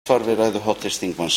Svar við ræðu hv. þingmanns.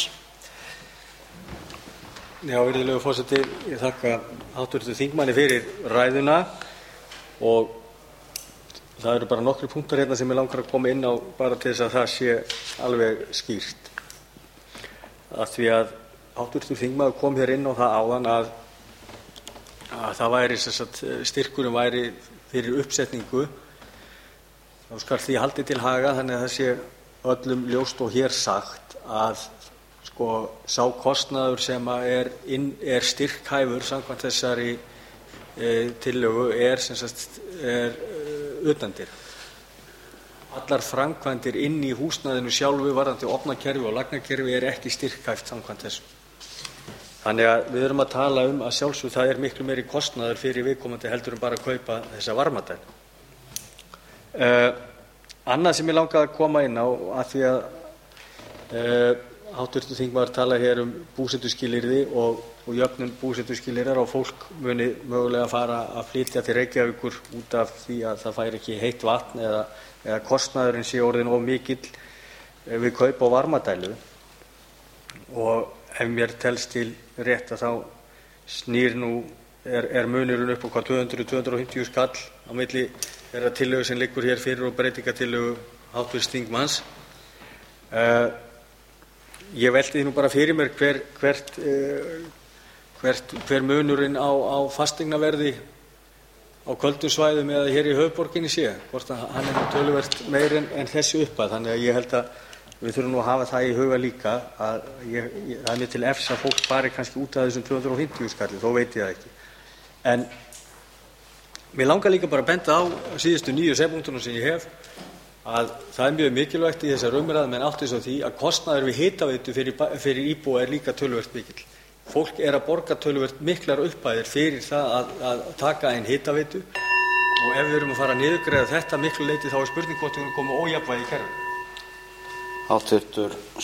Já, virðulegur forseti, ég þakka hv. þingmanni fyrir ræðuna og það eru bara nokkrir punktar hérna sem ég langar að koma inn á bara til þess að það sé alveg skýrt. Af því að hv. þingmaður kom hér inn á það áðan að það væri styrkurinn væri fyrir uppsetningu. Þá skal því haldið til haga þannig að það sé öllum ljóst og hér sagt að sá kostnaður sem er styrkhæfur samkvæmt þessari tillögu er utandyra. Allar framkvæmdir inn í húsnæðinu sjálfu varðandi ofnakerfi og lagnakerfi er ekki styrkhæft samkvæmt þessu. Þannig að við erum að tala að sjálfsögðu það er miklu meiri kostnaður fyrir viðkomandi heldur en bara að kaupa þessa varmadælu. Annað sem ég langaði að koma inn á af því að hv. þingmaður tala hér búsetuskilyrði og jöfnun búsetuskilyrðar og fólk muni mögulega fara að flytja til Reykjavíkur út af því að það fær ekki heitt vatn eða kostnaðurinn sé orðinn of mikill við kaup á varmadælu. Og ef mér telst til rétt að þá er munurinn upp á hvað 200-250 skall á milli þeirrar tillögu sem liggur hér fyrir og breytingartillögu hv. þingmanns. Ég velti því nú bara fyrir mér hver munurinn á fasteignaverði á köldum svæðum eða hér í höfuðborginni sé, hvort að hann er töluvert meiri en þessi upphæð. Þannig að ég held að við þurfum nú að hafa það í huga líka að það er mér til efs að fólk fari kannski út af þessum 250 skalli, þó veit ég það ekki. En mér langar líka bara að benda á síðustu 9 sekúndunum sem ég hef að það er mjög mikilvægt í þessari umræðu menn átti sig á því að kostnaður við hitaveitu fyrir íbúa er líka töluvert mikill. Fólk er að borga töluvert miklar upphæðir fyrir það að taka inn hitaveitu og ef við erum að fara að niðurgreiða þetta miklu leyti þá er spurning hvort við erum komið ójafnvægi í kerfinu. Hv.